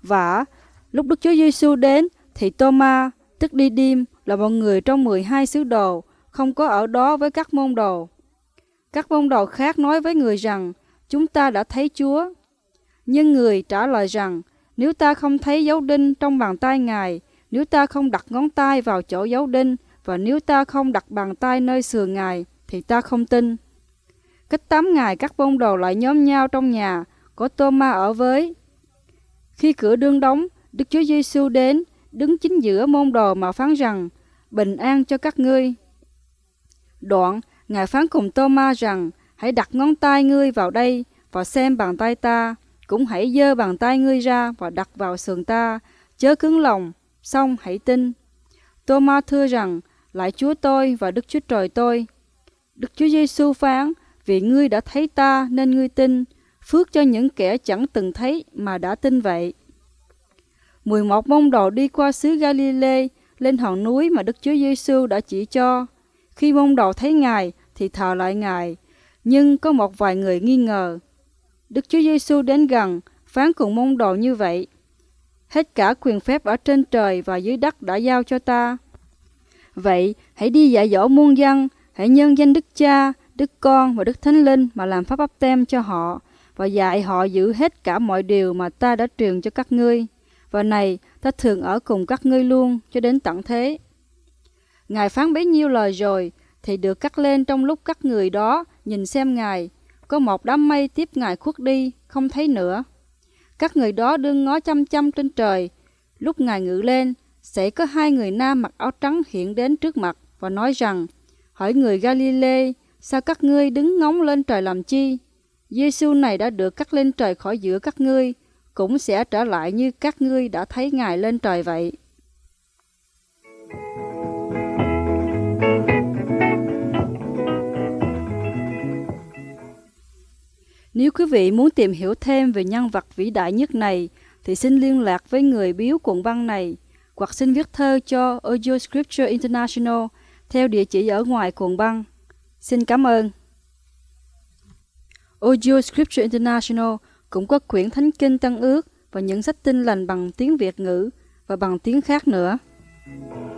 Và lúc Đức Chúa Giêsu đến thì Tô-ma, tức Đi-đêm, là một người trong 12 sứ đồ, không có ở đó với các môn đồ. Các môn đồ khác nói với người rằng, chúng ta đã thấy Chúa. Nhưng người trả lời rằng, nếu ta không thấy dấu đinh trong bàn tay Ngài, nếu ta không đặt ngón tay vào chỗ dấu đinh, và nếu ta không đặt bàn tay nơi sườn Ngài, thì ta không tin. Cách 8 ngày các môn đồ lại nhóm nhau trong nhà, có Tô-ma ở với. Khi cửa đương đóng, Đức Chúa Giêsu đến, đứng chính giữa môn đồ mà phán rằng, bình an cho các ngươi. Đoạn, Ngài phán cùng Tô-ma rằng, hãy đặt ngón tay ngươi vào đây và xem bàn tay ta, cũng hãy giơ bàn tay ngươi ra và đặt vào sườn ta, chớ cứng lòng, xong hãy tin. Tô-ma thưa rằng, lạy Chúa tôi và Đức Chúa Trời tôi. Đức Chúa Giêsu phán, vì ngươi đã thấy ta nên ngươi tin, phước cho những kẻ chẳng từng thấy mà đã tin vậy. 11 môn đồ đi qua xứ Ga-li-lê, lên hòn núi mà Đức Chúa Giêsu đã chỉ cho. Khi môn đồ thấy Ngài thì thờ lại Ngài, nhưng có một vài người nghi ngờ. Đức Chúa Giêsu đến gần, phán cùng môn đồ như vậy. Hết cả quyền phép ở trên trời và dưới đất đã giao cho ta. Vậy, hãy đi dạy dỗ muôn dân, hãy nhân danh Đức Cha, Đức Con và Đức Thánh Linh mà làm phép báp têm cho họ, và dạy họ giữ hết cả mọi điều mà ta đã truyền cho các ngươi. Và này, ta thường ở cùng các ngươi luôn cho đến tận thế. Ngài phán bấy nhiêu lời rồi, thì được cắt lên trong lúc các người đó nhìn xem Ngài. Có một đám mây tiếp Ngài khuất đi, không thấy nữa. Các người đó đương ngó chăm chăm trên trời. Lúc Ngài ngự lên, sẽ có 2 người nam mặc áo trắng hiện đến trước mặt và nói rằng, hỡi người Ga-li-lê, sao các ngươi đứng ngóng lên trời làm chi? Giêsu này đã được cắt lên trời khỏi giữa các ngươi, cũng sẽ trở lại như các ngươi đã thấy Ngài lên trời vậy. Nếu quý vị muốn tìm hiểu thêm về nhân vật vĩ đại nhất này, thì xin liên lạc với người biếu cuộn băng này, hoặc xin viết thơ cho Audio Scripture International theo địa chỉ ở ngoài cuộn băng. Xin cảm ơn. Audio Scripture International cũng có quyển Thánh Kinh Tân Ước và những sách Tin Lành bằng tiếng Việt ngữ và bằng tiếng khác nữa.